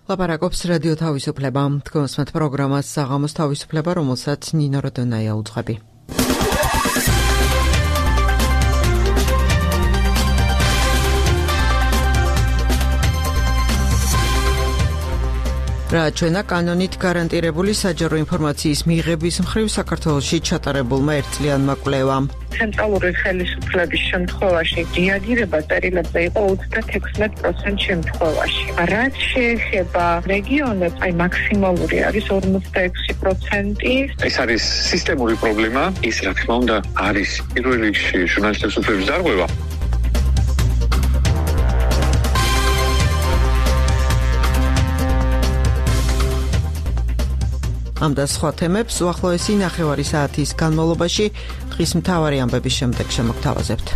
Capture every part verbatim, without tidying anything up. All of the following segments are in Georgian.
ლაპარაკობს რადიო თავისუფლება. თქვენსმეთ პროგრამას საღამოს თავისუფლება, რომელსაც ნინო როდონაია უძღვები. რა ჩვენა კანონით გარანტირებული საჯარო ინფორმაციის მიღების მხრივ საქართველოში ჩატარებულმა ერთწლიანმა კვლევამ. ცენტრალური ხელისუფლების შემთხვევაში რეაგირება წერილებზე იყო ოცდაექვსი პროცენტი შემთხვევაში. რაც შეეხება რეგიონებს, აი მაქსიმალური არის ორმოცდაექვსი პროცენტი. ეს არის სისტემური პრობლემა. ის რა თქმა უნდა არის პირველ რიგში ჟურნალისტების უფლებების დარღვევა. ამ და სხვა თემებს უახლოესი ნახევარი საათის განმავლობაში დღის მთავარი ამბების შემდეგ შემოგთავაზებთ.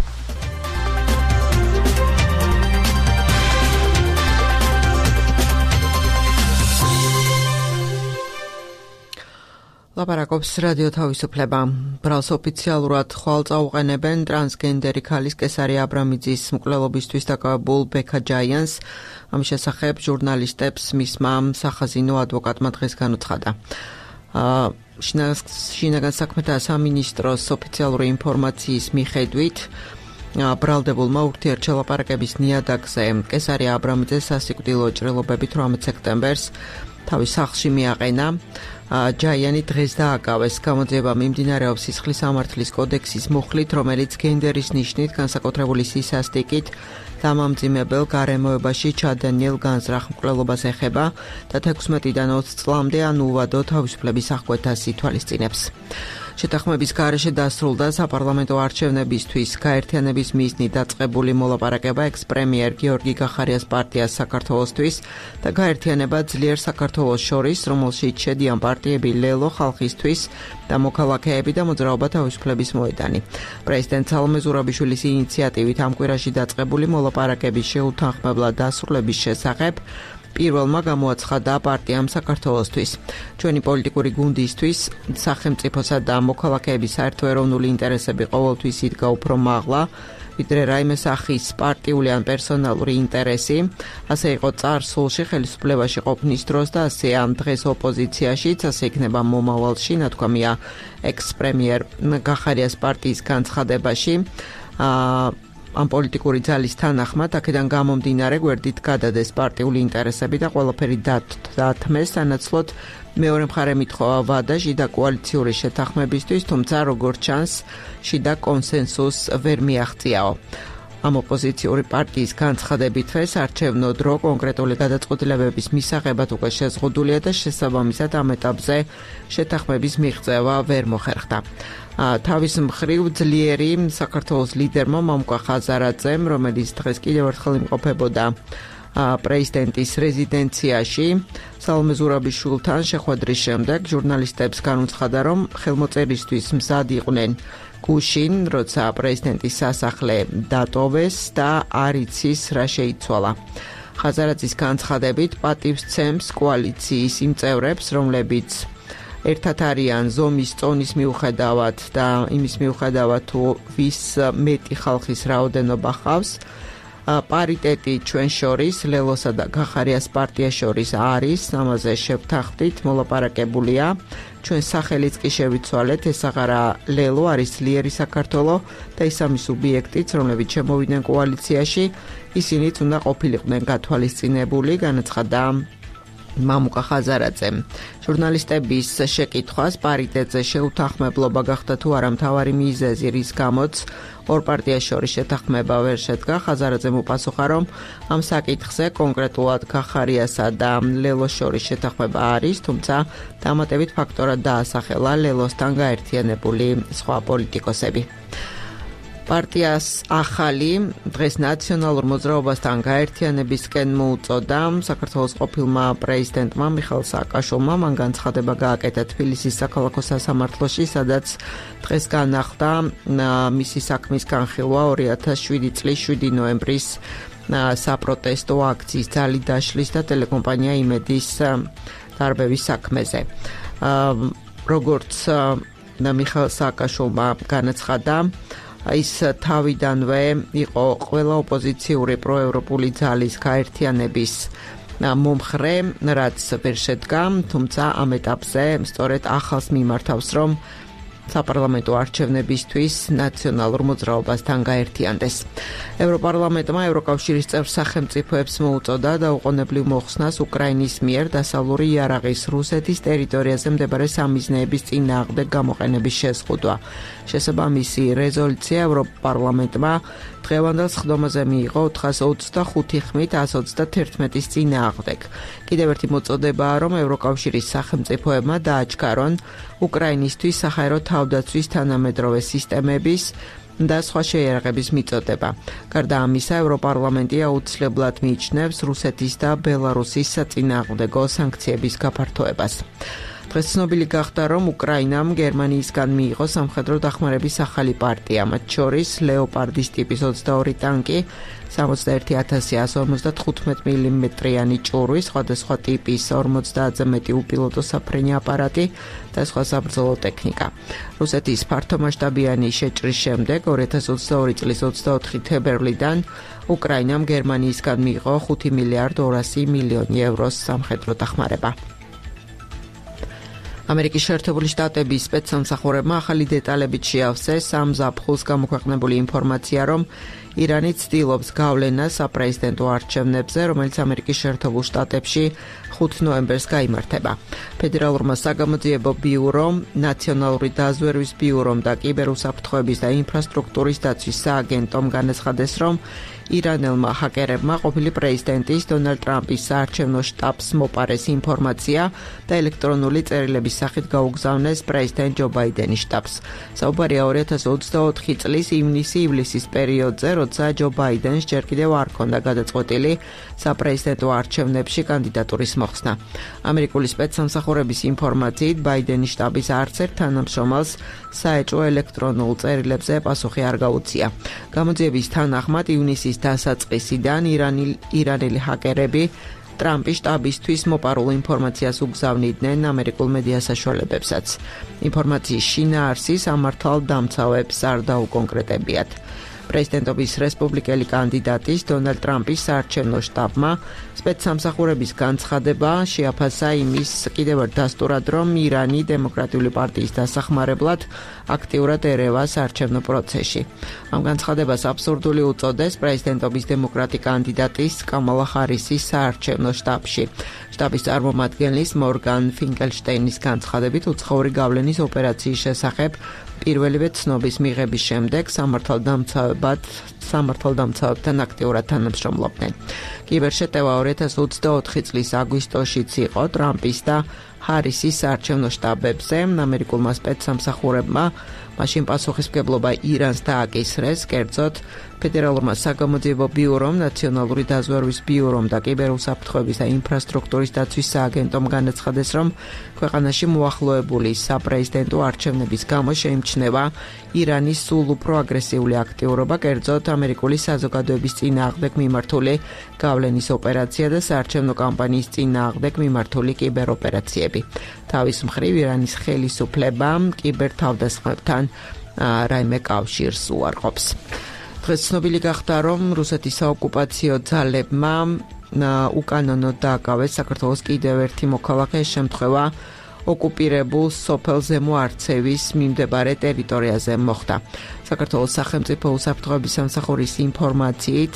ლაპარაკობს რადიო თავისუფლება. ბრალს ოფიციალურად ხვალ წაუყენებენ ტრანსგენდერი ქალის კესარი აბრამიძის მკვლელობისთვის დაკავებულ ბექა ჯაიანს. ამის შესახებ ჟურნალისტებს მისმა სახაზინო ადვოკატმა დღეს განუცხადა. შინაგან საქმეთა სამინისტროს ოფიციალური ინფორმაციის მიხედვით ბრალდებულმა ურთიერთშელაპარაკების ნიადაგზე კესარი აბრამიძეს სასიკვდილო ჭრილობებით რამე სექტემბერს თავის სახლში მიაყენა. ჯაიანი დღეს დააკავეს. გამოძიება მიმდინარეობს სისხლის სამართლის კოდექსის მუხლით, რომელიც გენდერის ნიშნით განსაკუთრებული სისასტიკით დამამძიმებელ გარემოებაში ჩადენილ განზრახ მკვლელობას ეხება და თექვსმეტიდან ოცი წლამდე ან უვადო თავისუფლების აღკვეთას ითვალისწინებს. შეთანხმების გარეშე დასრულდა საპარლამენტო არჩევნებისთვის გაერთიანების მიზნით დაწყებული მოლაპარაკება ექს-პრემიერ გიორგი გახარიას პარტიას საქართველოსთვის და გაერთიანება ძლიერ საქართველოს შორის, რომელშიც შედიან პარტიები ლელო, ხალხისთვის და მოქალაქეები და მოძრაობა თავისუფლების მოედანი. პრეზიდენტ სალომე ზურაბიშვილის ინიციატივით ამ კვირაში დაწყებული მოლაპარაკების შეუთანხმებლად დასრულების შესახებ პირველმა გამოაცხადა პარტიამ საქართველოსთვის. ჩვენი პოლიტიკური გუნდისთვის სახელმწიფოსა და მოქალაქეების საერთო ეროვნული ინტერესები ყოველთვის იდგა უფრო მაღლა, ვიდრე რაიმე სახის პარტიული ან პერსონალური ინტერესი. ასე იყო წარსულში ხელისუფლებაში ყოფნის დროს და ასე ამ დღეს ოპოზიციაშიც, ასე იქნება მომავალში, ნათქვამია ექს-პრემიერ გახარიას პარტიის განცხადებაში. ამ პოლიტიკური ძალის თანახმად აქედან გამომდინარე გვერდით გადადეს პარტიული ინტერესები და ყველაფერი დათმეს, სანაცვლოდ მეორე მხარე მითხოვა ვადა შიდა კოალიციური შეთანხმებისთვის, თუმცა როგორც ჩანს, შიდა კონსენსუსს ვერ მიაღწიაო. ამ ოპოზიციური პარტიის განცხადებით დღეს არჩევნო დრო კონკრეტული გადაწყვეტილებების მისაღებად უკვე შეზღუდულია და შესაბამისად ამ ეტაპზე შეთანხმების მიღწევა ვერ მოხერხდა. თავის მხრივ ძლიერი საქართველოს ლიდერმა მამუკა ხაზარაძემ, რომელიც დღეს კიდევ ერთხელ იმყოფებოდა პრეზიდენტის რეზიდენციაში, სალომე ზურაბიშვილთან შეხვედრის შემდეგ ჟურნალისტებს განუცხადა, რომ ხელმოწერისთვის მზად იყვნენ გუშინ, როცა პრეზიდენტის სასახლე დატოვეს და არ იცის რა შეიცვალა. ხაზარაძის განცხადებით პატივს ცემს კოალიციის იმ წევრებს, რომლებიც ერთად არიან ზომის წონის მიუხედავად და იმის მიუხედავად თუ ვის მეტი ხალხის რაოდენობა ხავს. პარიტეტი ჩვენ შორის, ლელოსა და გახარიას პარტიას შორის არის, ამაზე შევთანხმდით, მოლაპარაკებულია. ჩვენ სახელიც კი შევიცვალეთ, ეს აღარა ლელო არის ძლიერი საქართველო და ის ამის სუბიექტიც, რომლებიც შემოვიდნენ კოალიციაში, ისინიც უნდა ყოფილიყვნენ გათვალისწინებული, განაცხადა მამუკა ხაზარაძემ. ჟურნალისტების შეკითხვას პარიტეტზე შეუთანხმებლობა გახდა თუ არა მთავარი მიზეზი, რის გამოც ორ პარტიას შორის შეთანხმება ვერ შედგა, ხაზარაძემ უპასუხა, რომ ამ საკითხზე კონკრეტულად გახარიასა და ლელოს შორის შეთანხმება არის, თუმცა დამატებით ფაქტორად დაასახელა ლელოსთან გაერთიანებული სხვა პოლიტიკოსები. პარტიას ახალი დღეს ნაციონალურ მოძრაობასთან გაერთიანებისკენ მოუწოდა საქართველოს ყოფილმა პრეზიდენტმა მიხეილ სააკაშვილმა. მან განცხადება გააკეთა თბილისის საქალაქო სასამართლოში, სადაც დღეს განახლდა მისი საქმის განხილვა ორი ათას შვიდი წლის შვიდი ნოემბრის საპროტესტო აქციის ძალით დაშლის და ტელეკომპანია იმედის დარბევის საქმეზე. როგორც მიხეილ სააკაშვილმა განაცხადა, ის თავიდანვე იყო ყველა ოპოზიციური პროევროპული ძალის გაერთიანების მომხრე, რაც ვერ შედგა, თუმცა ამ ეტაპზე სწორედ ახალს მიმართავს, რომ საპარლამენტო არჩევნებისთვის ნაციონალურ მოძრაობასთან გაერთიანდეს. ევროპარლამენტმა ევროკავშირის წევრ სახელმწიფოებს მოუწოდა დაუყოვნებლივ მოხსნას უკრაინის მიერ დასავლური იარაღის რუსეთის ტერიტორიაზე მდებარე სამიზნეების წინააღმდეგ გამოყენების შეზღუდვა. შესაბამისი რეზოლუცია ევროპარლამენტმა დღევანდელ სხდომაზე მიიღო ოთხას ოცდახუთი ხმით ასს ოცდაათერთმეტის წინააღმდეგ. კიდევ ერთი მოწოდებაა, რომ ევროკავშირის სახელმწიფოებმა დააჩქარონ უკრაინისთვის საჰაერო თავდაცვის თანამედროვე სისტემების და სხვა შეიარაღების მიწოდება. გარდა ამისა, ევროპარლამენტი აუცილებლად მიიჩნევს რუსეთის და ბელარუსის საწინააღმდეგო სანქციების გაფართოებას. დღეს ცნობილი გახდა, რომ უკრაინამ გერმანიისგან მიიღო სამხედრო დახმარების ახალი პარტია, მათ შორის ლეოპარდის ტიპის ოცდაორი ტანკი, სამოცდაერთი ათასი ასს ორმოცდათხუთმეტ მილიმეტრიანი ჭურვი, სხვადასხვა ტიპის ორმოცდაათზე მეტი უპილოტო საფრენი აპარატი და სხვა საბრძოლო ტექნიკა. რუსეთის ფართომასშტაბიანი შეჭრის შემდეგ ორი ათას ოცდაორი წლის ოცდაოთხი თებერვლიდან უკრაინამ გერმანიისგან მიიღო ხუთი მილიარდ ორასი მილიონი ევროს სამხედრო დახმარება. ამერიკის შეერთებული შტატების სპეცსამსახურებმა ახალი დეტალებით შეავსეს ამ ზაფხულს გამოქვეყნებული ინფორმაცია, რომ ირანი ცდილობს გავლენას საპრეზიდენტო არჩევნებზე, რომელიც ამერიკის შეერთებულ შტატებში ხუთი ნოემბერს გაიმართება. ფედერალურმა საგამოძიებო ბიურომ, ნაციონალური დაზვერვის ბიურომ და კიბერუსაფრთხოების და ინფრასტრუქტურის დაცვის სააგენტომ განაცხადეს, რომ ირანელმა ჰაკერებმა ყოფილი პრეზიდენტის დონალდ ტრამპის საარჩევნო შტაბს მოპარეს ინფორმაცია და ელექტრონული წერილების სახით გაუგზავნეს პრეზიდენტ ჯო ბაიდენის შტაბს. საუბარია ორი ათას ოცდაოთხი წლის ივნისი-ივლისის პერიოდზე, როცა ჯო ბაიდენს ჯერ კიდევ არ ჰქონდა გადაწყვეტილი საპრეზიდენტო არჩევნებში კანდიდატურის მოხსნა. ამერიკული სპეცსამსახურების ინფორმაციით, ბაიდენის შტაბის არც ერთ თანამშრომელს საეჭვო ელექტრონულ წერილებზე პასუხი არ გაუწია. გამოძიების თანახმად ივნისის დასაწყისიდან ირანელი ჰაკერები ტრამპის შტაბისთვის მოპარულ ინფორმაციას უგზავნიდნენ ამერიკულ მედია საშუალებებსაც. ინფორმაციის შინაარსი სამართალდამცავებს არ დაუკონკრეტებიათ. პრეზიდენტობის რესპუბლიკელი კანდიდატის დონალდ ტრამპის საარჩევნო შტაბმა სპეცსამსახურების განცხადება შეაფასა იმის კიდევ ერთ დასტურად, რომ ირანი დემოკრატიული პარტიის დასახმარებლად აქტიურად ერევა საარჩევნო პროცესში. ამ განცხადებას აბსურდული უწოდეს პრეზიდენტობის დემოკრატი კანდიდატის კამალა ჰარისის საარჩევნო შტაბში. შტაბის წარმომადგენლის მორგან ფინკელშტეინის განცხადებით უცხოური გავლენის ოპერაციის შესახებ პირველივე ცნობის მიღების შემდეგ სამართალდამცავებად სამართალდამცავებთან აქტიურად თანამშრომლობდნენ. კიბერშეტევა ორი ათას ოცდაოთხი წლის აგვისტოშიც იყო ტრამპის და ჰარისის საარჩევნო შტაბებზე. ამერიკულმა სპეცსამსახურებმა მაშინ პასუხისმგებლობა ირანს დააკისრეს, კერძოდ ფედერალურმა საგამოძიებო ბიურომ, ნაციონალური დაზვერვის ბიურომ და კიბერუსაფრთხოების და ინფრასტრუქტურის დაცვის სააგენტომ განაცხადეს, რომ ქვეყანაში მოახლოებული საპრეზიდენტო არჩევნების გამო შეიმჩნევა ირანის სულ უფრო აგრესიული აქტიურობა, კერძოდ ამერიკული საზოგადოების წინააღმდეგ მიმართული გავლენის ოპერაცია და საარჩევნო კამპანიის წინააღმდეგ მიმართული კიბეროპერაციები. თავის მხრივ ირანის ხელისუფლებამ კიბერთავდასხმებთან რაიმე კავშირს უარყოფს. დღეს ცნობილი გახდა, რომ რუსეთის საოკუპაციო ძალებმა უკანონოდ დააკავეს საქართველოს კიდევ ერთი მოქალაქე, შემთხვევა ოკუპირებულ სოფელ ზემო არცევის მიმდებარე ტერიტორიაზე მოხდა. საქართველოს სახელმწიფო უსაფრთხოების სამსახურის ინფორმაციით,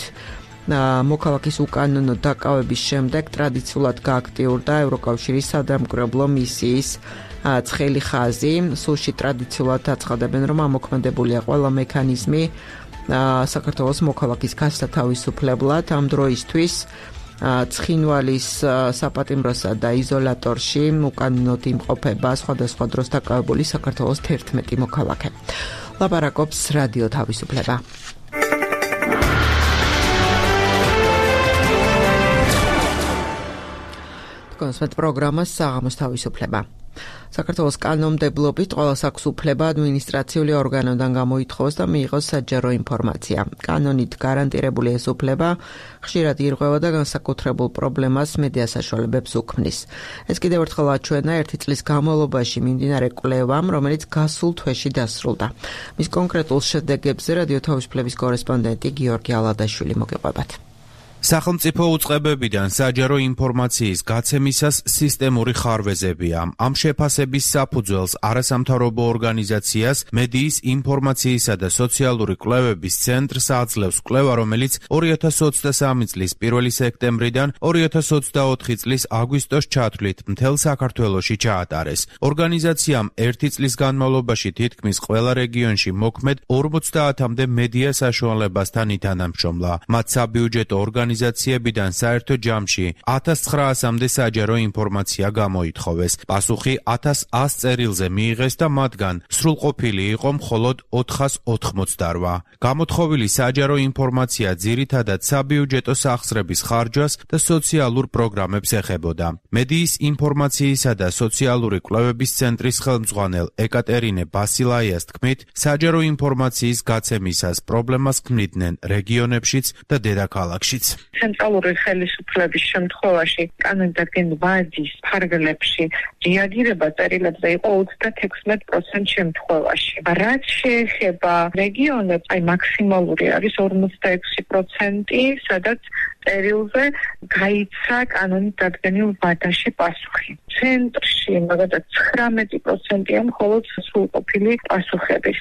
მოქალაქის უკანონო დაკავების შემდეგ ტრადიციულად გააქტიურდა ევროკავშირის სადამკვირვებლო მისიის ცხელი ხაზი. სულში ტრადიციულად აცხადებენ, რომ ამოქმედებულია ყველა მექანიზმი საქართველოს მოქალაქის გასათავისუფლებლად. ამ დროისთვის ცხინვალის საპატიმროსა და იზოლატორში უკანონოდ იმყოფება სხვადასხვა დროს დაკავებული საქართველოს თერთმეტი მოქალაქე. ლაპარაკობს რადიო თავისუფლება. კონსვეთ პროგრამა საღამოს თავისუფლება. საქართველოს კანონმდებლობით ყველას აქვს უფლება ადმინისტრაციული ორგანოდან გამოითხოვოს და მიიღოს საჯარო ინფორმაცია. კანონით გარანტირებული ეს უფლება ხშირად ირღვევა და განსაკუთრებულ პრობლემას მედია საშუალებებს უქმნის. ეს კიდევ ერთხელ აჩვენა ერთი წლის განმავლობაში მიმდინარე კვლევამ, რომელიც გასულ თვეში დასრულდა. მის კონკრეტულ შედეგებზე რადიო თავისუფლების კორესპონდენტი გიორგი ალადაშვილი მოგიყვებათ. სახელმწიფო უწყებებიდან საჯარო ინფორმაციის გაცემისას სისტემური ხარვეზებია. Ამ შეფასების საფუძველს არასამთავრობო ორგანიზაციას მედიის ინფორმაციისა და სოციალური კვლევების ცენტრს აძლევს კვლევა, რომელიც ორი ათას ოცდასამი წლის პირველი სექტემბრიდან ორი ათას ოცდაოთხი წლის აგვისტოს ჩათვლით მთელ საქართველოში ჩაატარეს. ორგანიზაციამ ერთი წლის განმავლობაში თითქმის ყველა რეგიონში მოქმედ ორმოცდაათამდე მედია საშუალებასთან ითანამშრომლა. მათ საბიუჯეტო ორგანიზაციებიდან საერთო ჯამში ათას ცხრაასამდე საჯარო ინფორმაცია გამოითხოვეს. პასუხი ათას ას წერილზე მიიღეს და მათგან სრულყოფილი იყო მხოლოდ ოთხას ოთხმოცდარვა. გამოთხოვილი საჯარო ინფორმაცია ძირითადად საბიუჯეტო სახსრების ხარჯვას და სოციალურ პროგრამებს ეხებოდა. მედიის ინფორმაციისა და სოციალური კვლევების ცენტრის ხელმძღვანელ ეკატერინე ბასილაიას თქმით, საჯარო ინფორმაციის გაცემისას პრობლემას ქმნიდნენ რეგიონებშიც და დედაქალაქშიც. ცენტრალური ხელისუფლების შემთხვევაში კანონდაგენ ვადის ფარგლებში რეაგირება წერილებზე იყო ოცდათექვსმეტ პროცენტ შემთხვევაში. რაც შეეხება რეგიონებს, აი მაქსიმალური არის ორმოცდაექვსი პროცენტი, სადაც წერილზე გაიცა კანონით დადგენილ ვადაში პასუხი. ცენტრში მაგალითად ცხრამეტი პროცენტია მხოლოდ სრულყოფილი პასუხების.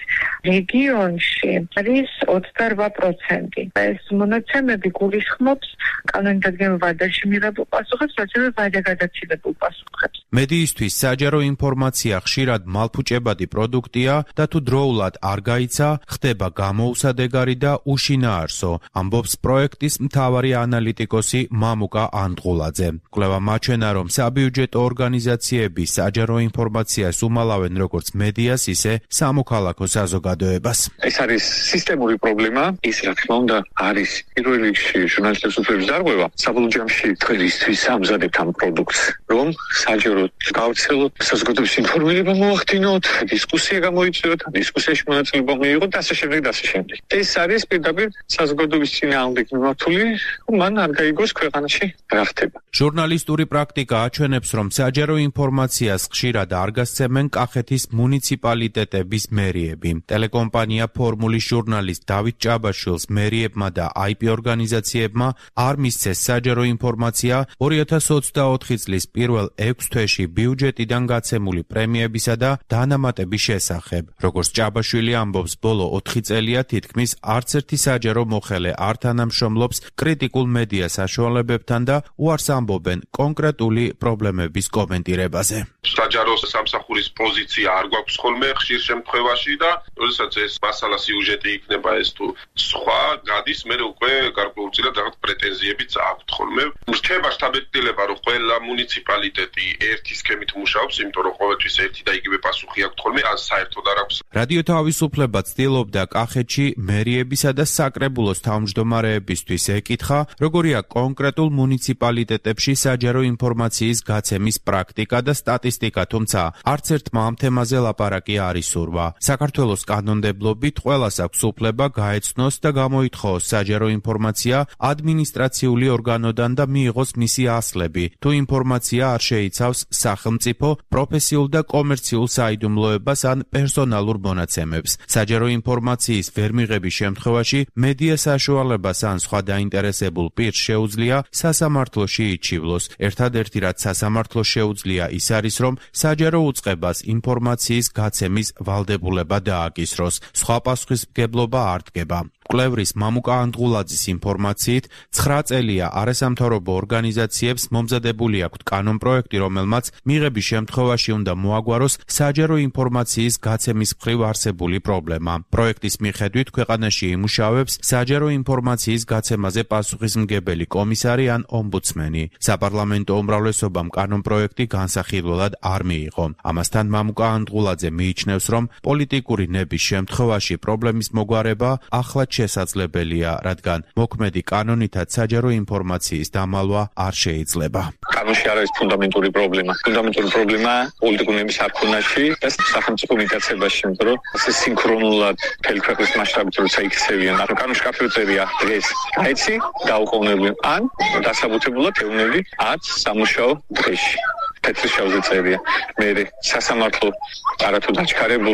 რეგიონში არის ოცდარვა პროცენტი. ეს მონაცემები გულისხმობს კანონით დადგენილ ვადაში მიღებულ პასუხებს, ასევე ვადაგადაცილებულ პასუხებს. მედიისთვის საჯარო ინფორმაცია ხშირად მალფუჭებადი პროდუქტია და თუ დროულად არ გაიცა, ხდება გამოუსადეგარი და უშინაარსო, ამბობს პროექტის მთავარი ანალიტიკოსი მამუკა ანდღულაძე. კვლევა მაჩვენა, რომ საბიუჯეტო ორგანიზაციები საჯარო ინფორმაციას უმალავენ როგორც მედიას, ისე სამოქალაქო საზოგადოებას. ეს არის სისტემური პრობლემა, ის რა თქმა უნდა არის პირველ რიგში ჟურნალისტების უფლებების დარღვევა. საბოლოო ჯამში თქვენისთვის ამზადებთ ამ პროდუქტს, რომ საჯაროდ გავცელოთ, საზოგადოების ინფორმირება მოახდინოთ, დისკუსია გამოიწვიოთ, დისკუსიაში მონაწილეობა მიიღოთ და ასე შემდეგ და ასე შემდეგ. ეს არის პირდაპირ საზოგადოების წინააღმდეგ მიმართული, მან არ გაიგოს ქვეყანაში რა ხდება. ჟურნალისტური პრაქტიკა აჩვენებს, რომ საჯარო ინფორმაციას ხშირად არ გასცემენ კახეთის მუნიციპალიტეტების მერიები. ტელეკომპანია ფორმულის ჟურნალისტ დავით ჭაბაშვილს მერიებმა და აი პი ორგანიზაციებმა არ მისცეს საჯარო ინფორმაცია ორი ათას ოცდაოთხი წლის პირველ ექვს თვეში ბიუჯეტიდან გაცემული პრემიებისა და დანამატების შესახებ. როგორც ჭაბაშვილი ამბობს, ბოლო ოთხი წელია თითქმის არც ერთი საჯარო მოხელე არ თანამშრომლობს კრიტიკულ მედია საშუალებებთან და უარს ამბობენ კონკრეტული პრობლემების კომენტირებაზე. საჯარო სამსახურის პოზიცია არ გვაქვს ხოლმე ხშირ შემთხვევაში და როდესაც ეს მასალა სიუჟეტი იქნება ეს თუ სხვა გადის, მე უკვე გარკვეულწილად რაღაც პრეტენზიებიც აქვთ ხოლმე. რჩება შთაბეჭდილება, რომ ყველა მუნიციპალიტეტი ერთი სქემით მუშაობს, იმიტომ რომ ყოველთვის ერთი და იგივე პასუხი აქვთ ხოლმე, ან საერთოდ არ აქვს. რადიო თავისუფლება ცდილობდა კახეთში მერიებისა და საკრებულოს თავმჯდომარეებისთვის ეკითხა, როგორია კონკრეტულ მუნიციპალიტეტებში საჯარო ინფორმაციის გაცემის პრაქტიკა და სტატისტიკა, თუმცა არც ერთმა ამ თემაზე ლაპარაკი არ ისურვა. საქართველოს კანონმდებლობით ყველას აქვს უფლება გაეცნოს და გამოითხოვოს საჯარო ინფორმაცია ადმინისტრაციული ორგანოდან და მიიღოს მისი ასლები, თუ ინფორმაცია არ შეიცავს სახელმწიფო, პროფესიულ და კომერციულ საიდუმლოებას ან პერსონალურ მონაცემებს. საჯარო ინფორმაციის ვერ მიღების შემთხვევაში მედია საშუალებას ან სხვა დაინტერესებულ პირს შეუძლია სასამართლოში იჩივლოს. ერთადერთი რაც სასამართლოს შეუძლია ის არის, რომ საჯარო უწყებას ინფორმაციის გაცემის ვალდებულება დააკისროს. სხვა პასუხისმგებლობა არ დგება. კვლევრის მამუკა ანდღულაძის ინფორმაციით ცხრა წელია არასამთავრობო ორგანიზაციებს მომზადებული აქვთ კანონპროექტი, რომელმაც მიღების შემთხვევაში უნდა მოაგვაროს საჯარო ინფორმაციის გაცემის მხრივ არსებული პრობლემა. პროექტის მიხედვით ქვეყანაში იმუშავებს საჯარო ინფორმაციის გაცემაზე პასუხისმგებელი კომისარი ან ომბუდსმენი. საპარლამენტო უმრავლესობამ კანონპროექტი განსახილველად არ მიიღო. ამასთან მამუკა ანდღულაძე მიიჩნევს, რომ პოლიტიკური ნების შემთხვევაში პრობლემის მოგვარება ახლად შესაძლებელია, რადგან მოქმედი კანონითაც საჯარო ინფორმაციის დამალვა არ შეიძლება. კანონში არის ფუნდამენტური პრობლემა. ფუნდამენტური პრობლემა პოლიტიკურების არქონაში და სახელმწიფო მიტაცებაში, იმიტომ რომ ეს სინქრონულად მთელი ქვეყნის მასშტაბით როცა იქცევიან, ანუ კანონში კაფეტერია დღეს გაიცი დაუყოვნებლივ ან დასაბუთებულად ეუბნები ათ სამუშაო დღეში. თეთრი შავზე წერია. მე სასამართლო არათუ დაჩქარებულად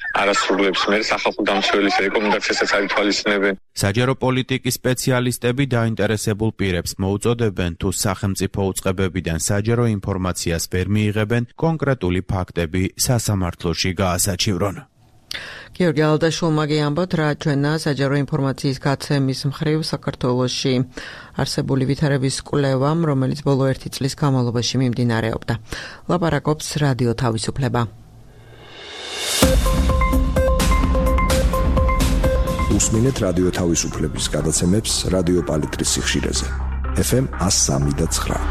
არასრულებს მე სახალხო დამცველის რეკომენდაციასაც არ ითვალისწინებენ. საჯარო პოლიტიკის სპეციალისტები დაინტერესებულ პირებს მოუწოდებენ თუ სახელმწიფო უწყებებიდან საჯარო ინფორმაციას ვერ მიიღებენ, კონკრეტული ფაქტები სასამართლოში გაასაჩივრონ. გიორგი ალდაშულმა გიამბოთ, რა ჩვენა საჯარო ინფორმაციის გაცემის მხრივ საქართველოში არსებული ვითარების კვლევამ, რომელიც ბოლო ერთი წლის განმავლობაში მიმდინარეობდა. ლაპარაკობს რადიო თავისუფლება. უსმინეთ რადიო თავისუფლების გადაცემებს რადიო პალიტრის სიხშირეზე. ეფ ემ one oh three და nine.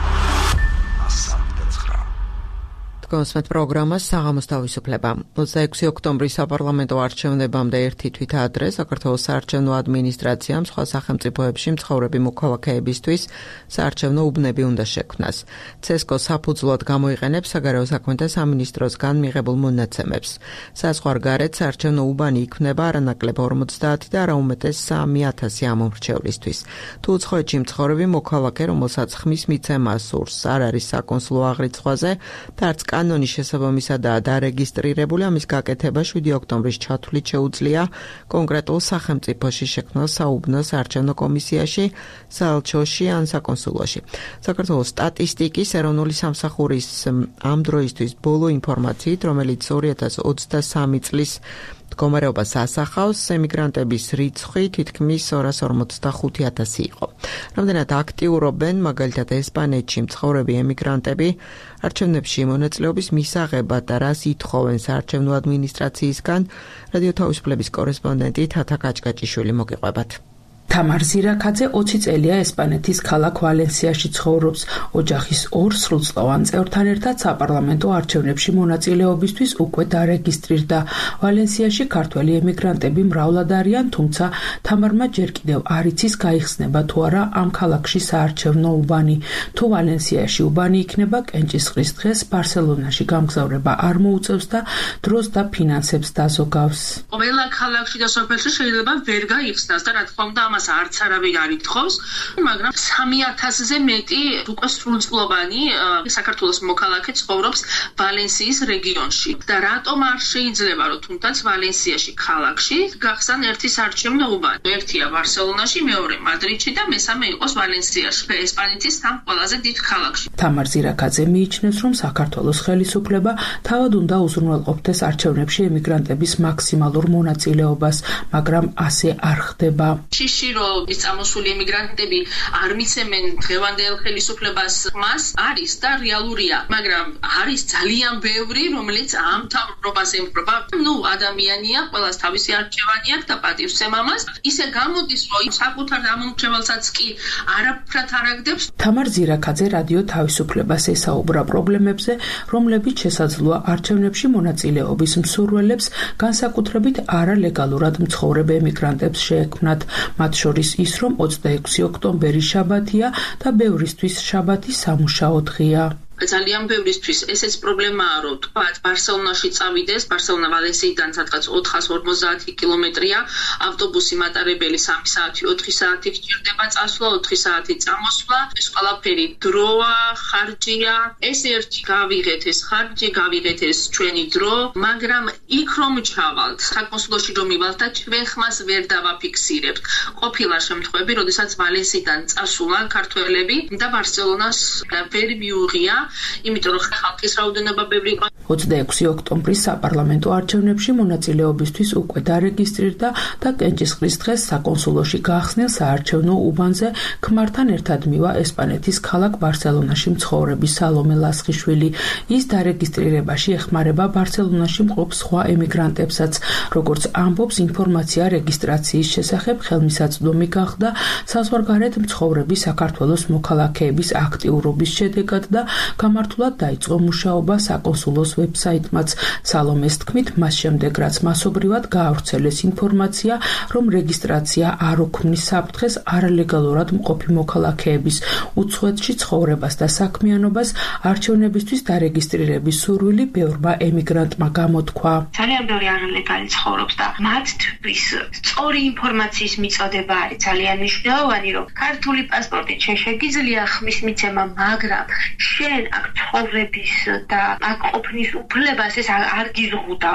კონსმეთ პროგრამას საღამოს თავისუფლება. ოცდაექვსი ოქტომბრის საპარლამენტო არჩევნებამდე ერთი თვით ადრე საქართველოს საარჩევნო ადმინისტრაციამ სხვა სახელმწიფოებში მცხოვრები მოქალაქეებისთვის საარჩევნო უბნები უნდა შექმნას. ცესკო საფუძვლად გამოიყენებს საგარეო საქმეთა სამინისტროსგან მიღებულ მონაცემებს. საზღვარგარეთ საარჩევნო უბანი იქმნება არანაკლებ ორმოცდაათი და არაუმეტეს სამი ათასი ამომრჩევლისთვის. თუ უცხოეთში მცხოვრები მოქალაქე, რომელსაც ხმის მიცემა სურს, არ არის საკონსულო აღრიცხვაზე და არც კანონის შესაბამისადაა დარეგისტრირებული, ამის გაკეთება შვიდი ოქტომბრის ჩათვლით შეუძლია კონკრეტულ სახელმწიფოში შექმნილ საუბნო საარჩევნო კომისიაში, საელჩოში ან საკონსულოში. საქართველოს სტატისტიკის ეროვნული სამსახურის ამ დროისთვის ბოლო ინფორმაციით, რომელიც ორი ათას ოცდასამი წლის მდგომარეობას ასახავს, ემიგრანტების რიცხვი თითქმის ორას ორმოცდახუთი ათასი იყო. რამდენად აქტიურობენ, მაგალითად ესპანეთში მცხოვრები ემიგრანტები არჩევნებში მონაწილეობის მისაღებად და რას ითხოვენ საარჩევნო ადმინისტრაციისგან, რადიო თავისუფლების კორესპონდენტი თათა კაჭკაჭიშვილი მოგიყვებათ. თამარ ზირაქაძე ოცი წელია ესპანეთის ქალაქ ვალენსიაში ცხოვრობს. ოჯახის ორ სრულწლოვან წევრთან ერთად საპარლამენტო არჩევნებში მონაწილეობისთვის უკვე დარეგისტრირდა. ვალენსიაში ქართველი ემიგრანტები მრავლად არიან, თუმცა თამარმა ჯერ კიდევ არ იცის გაიხსნება თუ არა ამ ქალაქში საარჩევნო უბანი. თუ ვალენსიაში უბანი იქნება, კენჭისყრის დღეს ბარსელონაში გამგზავრება არ მოუწევს და დროს და ფინანსებს დაზოგავს. ყველა ქალაქში და სოფელში შეიძლება ვერ გაიხსნას და რა თქმა უნდა ამას არც არავინ არ ითხოვს, მაგრამ სამი ათასზე მეტი უკვე სრულწლოვანი საქართველოს მოქალაქე ცხოვრობს ვალენსიის რეგიონში. და რატომ არ შეიძლება, რომ თუნდაც ვალენსიაში ქალაქში გახსნან ერთი საარჩევნო უბანი? ერთია ბარსელონაში, მეორე მადრიდში და მესამე იყოს ვალენსიაში, ესპანეთის სამ ყველაზე დიდ ქალაქში. თამარ ზირაქაძე მიიჩნევს, რომ საქართველოს ხელისუფლება თავად უნდა უზრუნველყოფდეს არჩევნებში ემიგრანტების მაქსიმალურ მონაწილეობას, მაგრამ ასე არ ხდება. რომ ის წამოსული ემიგრანტები არ მიცემენ დღევანდელ ხელისუფლებას ხმას არის და რეალურია, მაგრამ არის ძალიან ბევრი, რომელიც ამ თავრობას ემხრობა. ნუ ადამიანია, ყველას თავისი არჩევანი აქვს და პატივს ემამას. ისე გამოდის, რომ საკუთარ ამომრჩეველსაც კი არაფრად არ აგდებს. თამარ ზირაქაძე რადიო თავისუფლებას ესაუბრა პრობლემებზე, რომლებიც შესაძლოა არჩევნებში მონაწილეობის მსურველებს, განსაკუთრებით არალეგალურად მცხოვრებ ემიგრანტებს შეექმნათ. მათ შორის ის, რომ ოცდაექვსი ოქტომბერი შაბათია და ბევრისთვის შაბათი სამუშაო დღეა. ძალიან ბევრისთვის ესეც პრობლემაა, რომ თქვათ ბარსელონაში წავიდეს, ბარსელონა ვალენსიიდან სადღაც ოთხას ორმოცდაათი კილომეტრია, ავტობუსი მატარებელი სამი საათი, ოთხი საათი გჭირდება წასვლა, ოთხი საათი წამოსვლა, ეს ყველაფერი დროა, ხარჯია, ეს ერთი გავიღეთ ეს ხარჯი, გავიღეთ ეს ჩვენი დრო, მაგრამ იქ რომ ჩავალთ, საკონსულოში რომ მივალთ და ჩვენ ხმას ვერ დავაფიქსირებთ. ყოფილა შემთხვევები, როდესაც ვალენსიიდან წასულან ქართველები და ბარსელონას ვერ მიუღია, იმიტომ რომ ხალხის რაოდენობა ბევრი იყო. ოცდაექვსი ოქტომბრის საპარლამენტო არჩევნებში მონაწილეობისთვის უკვე დარეგისტრირდა და კენჭისყრის დღეს საკონსულოში გაახსნილ საარჩევნო უბანზე ქმართან ერთად მივა ესპანეთის ქალაქ ბარსელონაში მცხოვრები სალომე ლასხიშვილი. ის დარეგისტრირებაში ეხმარება ბარსელონაში მყოფ სხვა ემიგრანტებსაც. როგორც ამბობს, ინფორმაცია რეგისტრაციის შესახებ ხელმისაწვდომი გახდა საზღვარგარეთ მცხოვრები საქართველოს მოქალაქეების აქტიურობის შედეგად და გამართულად დაიწყო მუშაობა საკონსულოს ვებსაიტმაც. სალომეს თქმით, მას შემდეგ რაც მასობრივად გაავრცელეს ინფორმაცია, რომ რეგისტრაცია არ უქმნის საფრთხეს არალეგალურად მყოფი მოქალაქეების უცხოეთში ცხოვრებას და საქმიანობას, არჩევნებისთვის დარეგისტრირების სურვილი ბევრმა ემიგრანტმა გამოთქვა. ძალიან ბევრი არალეგალი ცხოვრობს და მათთვის სწორი ინფორმაციის მიწოდება არის ძალიან მნიშვნელოვანი, რომ ქართული პასპორტით შეგიძლია ხმის მიცემა, მაგრამ შენ აქ ცხოვრების და აქ ყოფნის უფლებას ეს არ გიზღუდავს.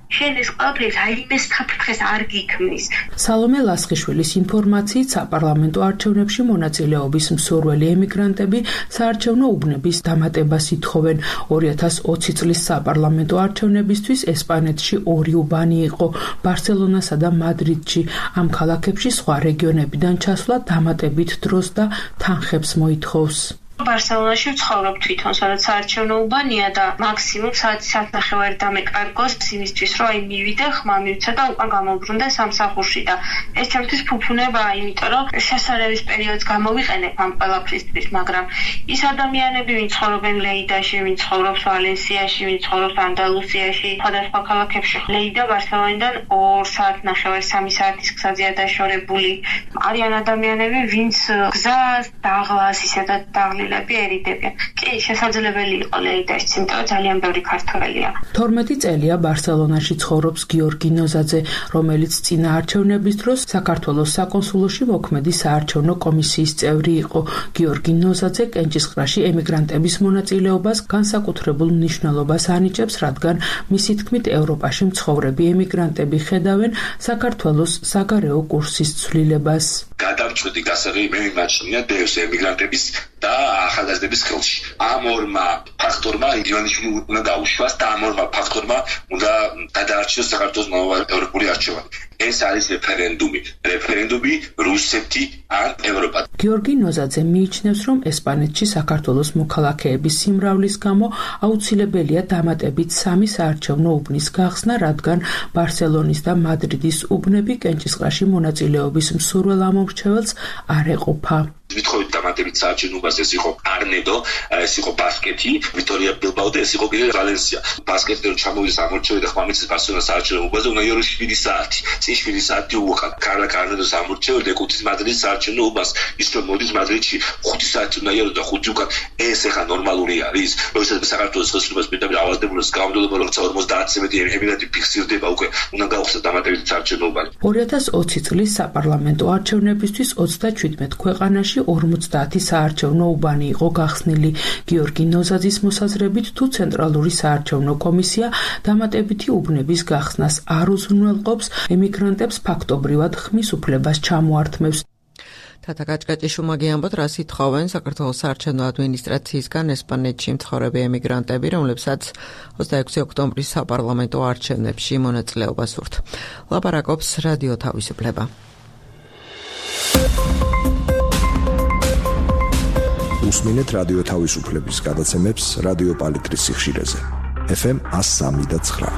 შენ ეს ყველაფერი რაიმე საფრთხეს არ გიქმნის. სალომე ლასხიშვილის ინფორმაციით, საპარლამენტო არჩევნებში მონაწილეობის მსურველი ემიგრანტები საარჩევნო უბნების დამატებას ითხოვენ. ორი ათას ოცი წლის საპარლამენტო არჩევნებისთვის ესპანეთში ორი უბანი იყო, ბარსელონასა და მადრიდში. ამ ქალაქებში სხვა რეგიონებიდან ჩასვლა დამატებით დროს და თანხებს მოითხოვს. ბარსელონაში ვცხოვრობ თვითონ, სადაც საარჩევნო უბანია და მაქსიმუმ საათი საათნახევარი დამეკარგოს იმისთვის, რომ აი მივიდე, ხმა მივცა და უკან გამოვბრუნდე სამსახურში და ეს ჩემთვის ფუფუნებაა, იმიტომ რომ შესაძლების პერიოდს გამოვიყენებ ამ ყველაფრისთვის, მაგრამ ის ადამიანები, ვინც ცხოვრობენ ლეიდაში, ვინც ცხოვრობს ვალენსიაში, ვინც ცხოვრობს ანდალუსიაში, სხვადასხვა ქალაქებში, ლეიდა ბარსელონიდან ორ საათნახევარი, სამი საათის გზაზეა დაშორებული. არიან ადამიანები, ვინც გზას, დაღლას, ისედაც დაღლილ ერიდებიან. კი, შესაძლებელი იყო ლეიდაშიც, იმიტომ რომ ძალიან ბევრი ქართველია. თორმეტი წელია ბარსელონაში ცხოვრობს გიორგი ნოზაძე, რომელიც წინა არჩევნების დროს საქართველოს საკონსულოში მოქმედი საარჩევნო კომისიის წევრი იყო. გიორგი ნოზაძე კენჭისყრაში ემიგრანტების მონაწილეობას განსაკუთრებულ მნიშვნელობას ანიჭებს, რადგან მისი თქმით ევროპაში მცხოვრები ემიგრანტები ხედავენ საქართველოს საგარეო კურსის ცვლილებას. გადამწყვეტი გასაღები მე მიმაჩნია დევს ემიგრანტების და ახალგაზრდების ხელში. ამ ორმა ფაქტორმა ივანიშვილი უნდა დაუშვას და ამ ორმა ფაქტორმა უნდა გადაარჩიოს საქართველოს ევროპული არჩევანი. ეს არის რეფერენდუმი. რეფერენდუმი რუსეთი ან ევროპა. გიორგი ნოზაძე მიიჩნევს, რომ ესპანეთში საქართველოს მოქალაქეების სიმრავლის გამო აუცილებელია დამატებით სამი საარჩევნო უბნის გახსნა, რადგან ბარსელონის და მადრიდის უბნები კენჭისყრაში მონაწილეობის მსურველ ამომრჩეველს არ ეყოფა. მithხოვით დამატებით საარჩევნობას, ეს იყო არნედო, ეს იყო ბასკეთი, ვიტორია ბილბაო და ეს იყო კიდე ვალენსია. ბასკეთი რომ ჩამოვიდეს ამორჩეველი და ხმამიცის ბარსელონას საარჩევნობაზე უნდა იარო შვიდი საათი. წინ შვიდი საათი უვახან. კარლა კარნედოს ამორჩეველი და ეკუთვნის მადრიდის საარჩევნო უბანს. ის რომ მოდის მადრიდში ხუთი საათი უნდა იარო და ხუთი უკან ეს ეხა ნორმალური არის. როდესაც საქართველოს ხელისუფლებას პირდაპირ ავალდებულებს გამომდევნობა როცა ორმოცდაათზე მეტი ემიგრანტი ფიქსირდება უკვე უნდა გავხსნათ დამატებით საარჩევნო უბანი. ორი ათას ოცი წლის საპარლამენტო არჩევნებისთვის ოცდაჩვიდმეტ ქვეყანაში ორმოცდაათი საარჩევნო უბანი იყო გახსნილი. გიორგი ნოზაძის მოსაზრებით, თუ ცენტრალური საარჩევნო კომისია დამატებითი უბნების გახსნას არ უზრუნველყოფს, ემიგრანტებს ფაქტობრივად ხმის უფლებას ჩამოართმევს. თათა გაჭკაჭიშუმაგი ამბობთ, რას ითხოვენ საქართველოს საარჩევნო ადმინისტრაციისგან ესპანეთში მცხოვრები ემიგრანტები, რომლებსაც ოცდაექვსი ოქტომბრის საპარლამენტო არჩევნებში მონაწილეობას სურთ. ლაპარაკობს რადიო თავისუფლება. უსმინეთ რადიო თავისუფლების გადაცემებს რადიო პალიტრის სიხშირეზე. ეფ ემ one oh three point nine.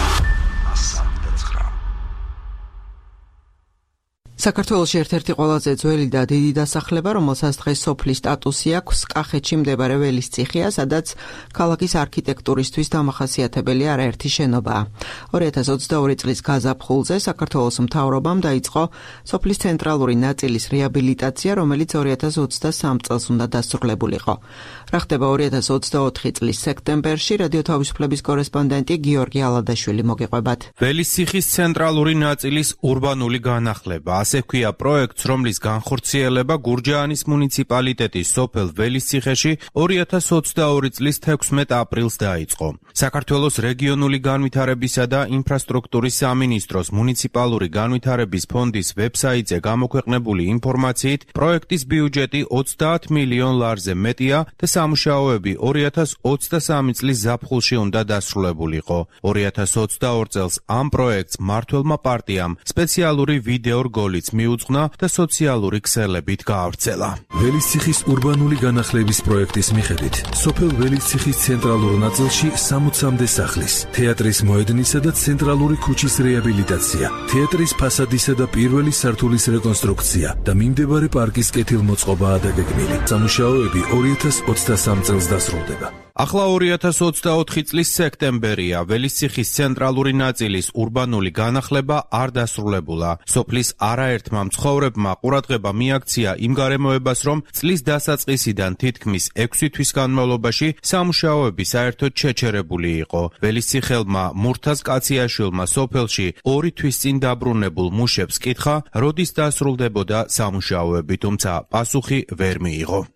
საქართველოში ერთ-ერთი ყველაზე ძველი და დიდი დასახლება, რომელსაც დღეს სოფლის სტატუსი აქვს, კახეთში მდებარე ველისციხეა, სადაც ქალაქის არქიტექტურისთვის დამახასიათებელი არაერთი შენობაა. ორი ათას ოცდაორი წლის გაზაფხულზე საქართველოს მთავრობამ დაიწყო სოფლის ცენტრალური ნაწილის რეაბილიტაცია, რომელიც ორი ათას ოცდასამ წელს უნდა დასრულებულიყო. რა ხდება ორი ათას ოცდაოთხი წლის სექტემბერში, რადიო თავისუფლების კორესპონდენტი გიორგი ალადაშვილი მოგიყვებათ. ველისციხის ცენტრალური ნაწილის ურბანული განახლება. ასე ქვია პროექტს, რომლის განხორციელება გურჯაანის მუნიციპალიტეტის სოფელ ველისციხეში ორი ათას ოცდაორი წლის თექვსმეტ აპრილს დაიწყო. საქართველოს რეგიონული განვითარებისა და ინფრასტრუქტურის სამინისტროს მუნიციპალური განვითარების ფონდის ვებსაიტზე გამოქვეყნებული ინფორმაციით, პროექტის ბიუჯეტი ოცდაათ მილიონ ლარზე მეტია და სამუშაოები ორი ათას ოცდასამი წლის ზაფხულში უნდა დასრულებულიყო. ორი ათას ოცდაორ წელს ამ პროექტს მმართველმა პარტიამ სპეციალური ვიდეო რგოლიც მიუძღვნა და სოციალური ქსელებით გაავრცელა. ველისციხის ურბანული განახლების პროექტის მიხედვით, სოფელ ველისციხის ცენტრალურ ნაწილში სამოცამდე სახლის, თეატრის მოედნისა და ცენტრალური ქუჩის რეაბილიტაცია, თეატრის ფასადისა და პირველი სართულის რეკონსტრუქცია და მიმდებარე პარკის კეთილმოწყობაა დაგეგმილი. სამუშაოები ორი ათას ოცდასამ წელს დასრულდება. ახლა ორი ათას ოცდაოთხი წლის სექტემბერია, ველისციხის ცენტრალური ნაწილის ურბანული განახლება არ დასრულებულა. სოფლის არაერთმა მცხოვრებმა ყურადღება მიაქცია იმ გარემოებას, რომ წლის დასაწყისიდან თითქმის ექვსი თვის განმავლობაში სამუშაოები საერთოდ შეჩერებული იყო. ველისციხელმა მურთაზ კაციაშვილმა სოფელში ორი თვის წინ დაბრუნებულ მუშებს კითხა, როდის დასრულდებოდა სამუშაოები, თუმცა პასუხი ვერ მიიღო.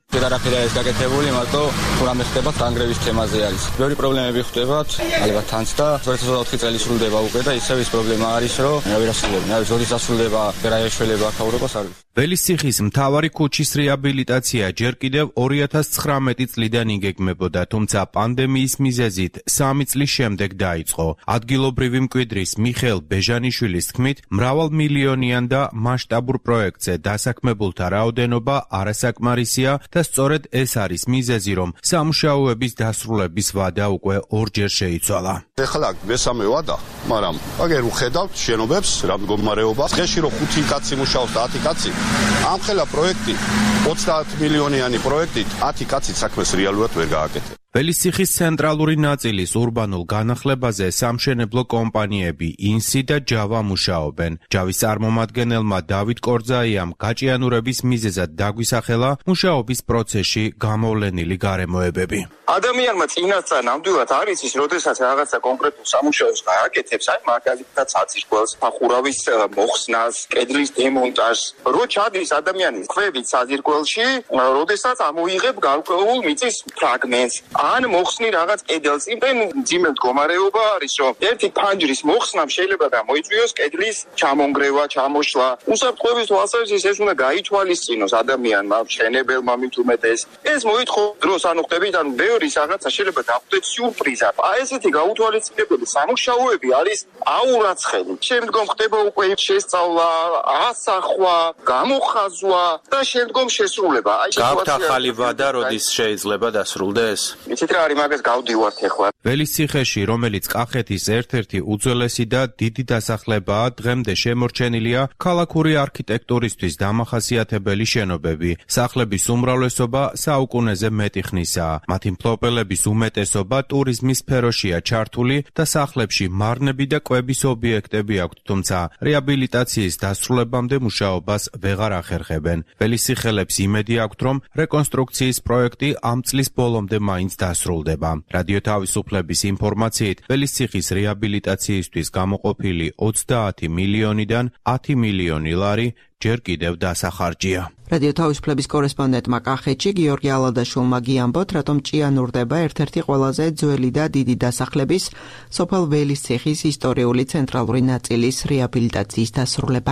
არაფერი არის გაკეთებული, მარტო თუ რამე ხდება თანგრევის თემაზე არის. ბევრი პრობლემები ხდებათ, ალბათ თანც და ორი ათას ოცდაოთხი წელი სრულდება უკვე და ისევ ის პრობლემა არის, რომ ვერ ასრულებენ. არის როდის ასრულდება, რა ეშველება აქაურობას არის. ველისციხის მთავარი ქუჩის რეაბილიტაცია ჯერ კიდევ ორი ათას ცხრამეტი წლიდან იგეგმებოდა, თუმცა პანდემიის მიზეზით სამი წლის შემდეგ დაიწყო. ადგილობრივი მკვიდრის მიხეილ ბეჟანიშვილის თქმით, მრავალმილიონიან და მასშტაბურ პროექტზე დასაქმებულთა რაოდენობა არასაკმარისია და სწორედ ეს არის მიზეზი, რომ სამუშაოების დასრულების ვადა უკვე ორჯერ შეიცვალა. ეხლა მესამე ვადა, მაგრამ აგერ უხედავთ შენობებს რა მდგომარეობა. დღეში რომ ხუთი კაცი მუშაობს და ათი კაცი, ამ ხელა პროექტი ოცდაათი მილიონიანი პროექტით ათი კაცი საქმეს რეალურად ვერ გააკეთებს. ველისციხის ცენტრალური ნაწილის ურბანულ განახლებაზე სამშენებლო კომპანიები ინსი და ჯავა მუშაობენ. ჯავის წარმომადგენელმა დავით კორძაიამ გაჭიანურების მიზეზად დაგვისახელა მუშაობის პროცესში გამოვლენილი გარემოებები. ადამიანმა წინასწარ ნამდვილად არის ის, როდესაც რაღაცა კონკრეტულ სამუშაოს გააკეთებს, აი მაგალითად საძირკველს, სახურავის მოხსნას, კედლის დემონტაჟს, რო ჩადის ადამიანის ქვევით საძირკველში, როდესაც ამოიღებ გარკვეულ მიწის ფრაგმენტს. ან მოხსნი რაღაც კედელს, იმდენ ძიმე მდგომარეობა არის, რომ ერთი ფანჯრის მოხსნამ შეიძლება გამოიწვიოს კედლის ჩამონგრევა, ჩამოშლა. უსაფრთხოების თვალსაზრისით ეს უნდა გაითვალისწინოს ადამიანმა, მშენებელმა მით უმეტეს. ეს მოითხოვს დროს, ანუ ხდებით, ანუ ბევრი რაღაცა შეიძლება დახვდეთ სიურპრიზად. აი ესეთი გაუთვალისწინებელი სამუშაოები არის აურაცხელი. შემდგომ ხდება უკვე შესწავლა, ასახვა, გამოხაზვა და შემდგომ შესრულება. აი გაქვთ ახალი ვადა, როდის შეიძლება დასრულდეს? იცით რა არის მაგას გავდივართ ახლა. ველისციხეში, რომელიც კახეთის ერთ-ერთი უძველესი და დიდი დასახლებაა, დღემდე შემორჩენილია ქალაქური არქიტექტურისთვის დამახასიათებელი შენობები. სახლების უმრავლესობა საუკუნეზე მეტი ხნისაა. მათი მფლობელების უმეტესობა ტურიზმის სფეროშია ჩართული და სახლებში მარნები და კვების ობიექტები აქვთ, თუმცა რეაბილიტაციის დასრულებამდე მუშაობას ვეღარ ახერხებენ. ველისციხელებს იმედი აქვთ, რომ რეკონსტრუქციის პროექტი ამ წლის ბოლომდე მაინც დასრულდება. რადიო თავისუფლების ინფორმაციით, ველისციხის რეაბილიტაციისთვის გამოყოფილი ოცდაათი მილიონიდან ათი მილიონი ლარი ჯერ კიდევ დასახარჯია. რადიო თავისუფლების კორესპონდენტმა კახეთში გიორგი ალადაშვილმა გიამბოთ, რატომ ჭიანურდება ერთ-ერთი ყველაზე ძველი და დიდი დასახლების სოფელ ველისციხის ისტორიული ცენტრალური ნაწილის რეაბილიტაციის დასრულება.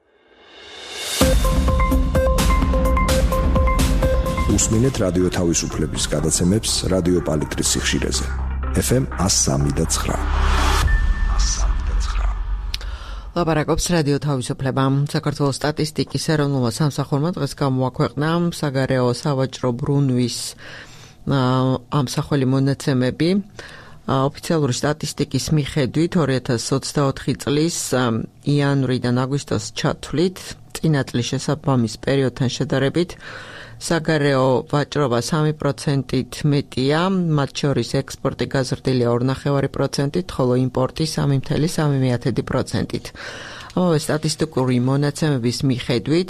უსმინეთ რადიო თავისუფლების გადაცემებს რადიო პალიტრის სიხშირეზე. ეფ ემ εκατო სამი და ცხრა. ლაპარაკობს რადიო თავისუფლება. საქართველოს სტატისტიკის ეროვნულმა სამსახურმა დღეს გამოაქვეყნა საგარეო სავაჭრო ბრუნვის ამსახველი მონაცემები. ოფიციალური სტატისტიკის მიხედვით ორი ათას ოცდაოთხი წლის იანვრიდან აგვისტოს ჩათვლით წინა წლის შესაბამის პერიოდთან შედარებით საგარეო ვაჭრობა სამი პროცენტით მეტია, მათ შორის ექსპორტი გაზრდილია ორი ნახევარი პროცენტით, ხოლო იმპორტი სამი ფاصლე სამი პროცენტით. ამავე სტატისტიკური მონაცემების მიხედვით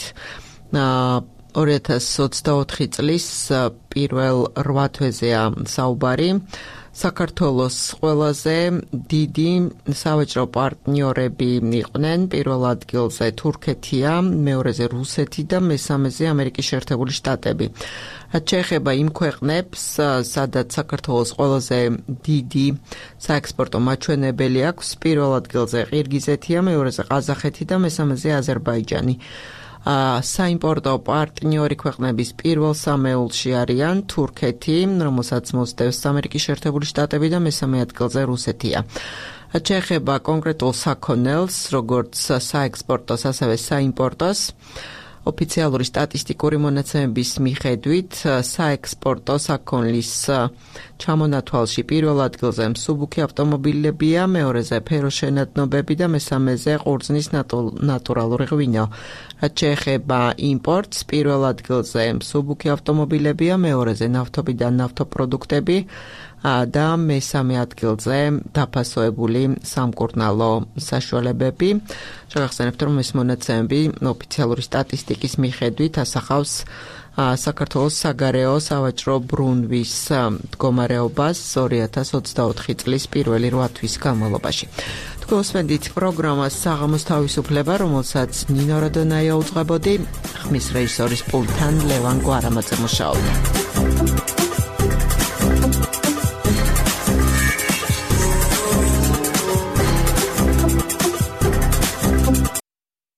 ორი ათას ოცდაოთხი წლის პირველ რვა თვეზეა საუბარი. საქართველოს ყველაზე დიდი სავაჭრო პარტნიორები იყვნენ, პირველ ადგილზე თურქეთია, მეორეზე რუსეთი და მესამეზე ამერიკის შეერთებული შტატები. რაც შეეხება იმ ქვეყნებს, სადაც საქართველოს ყველაზე დიდი საექსპორტო მაჩვენებელი აქვს, პირველ ადგილზე ყირგიზეთია, მეორეზე ყაზახეთი და მესამეზე აზერბაიჯანი. საიმპორტო პარტნიორი ქვეყნების პირველ სამეულში არიან თურქეთი, რომელსაც მოსდევს ამერიკის შეერთებული შტატები და მესამე ადგილზე რუსეთია. რაც შეეხება კონკრეტულ საქონელს, როგორც საექსპორტოს, ასევე საიმპორტოს, ოფიციალური სტატისტიკური მონაცემების მიხედვით საექსპორტო საქონლის ჩამონათვალში პირველ ადგილზე მსუბუქი ავტომობილებია, მეორეზე ფეროშენადნობები და მესამეზე ყურძნის ნატურალური ღვინო. რაც შეეხება იმპორტს, პირველ ადგილზე მსუბუქი ავტომობილებია, მეორეზე ნავთობი და ნავთობპროდუქტები და მესამე ადგილზე დაფასოებული სამკურნალო საშუალებები. შეგახსენებთ, რომ ეს მონაცემები ოფიციალური სტატისტიკის მიხედვით ასახავს საქართველოს საგარეო სავაჭრო ბრუნვის მდგომარეობას ორი ათას ოცდაოთხი წლის პირველი რვა თვის განმავლობაში. გოსვენდით პროგრამას საღამოს თავისუფლება, რომელსაც ნინო რადონაია უძღვებოდი, ხმის რეჟისორის პულტთან ლევან გვარამაძე მუშაობდა.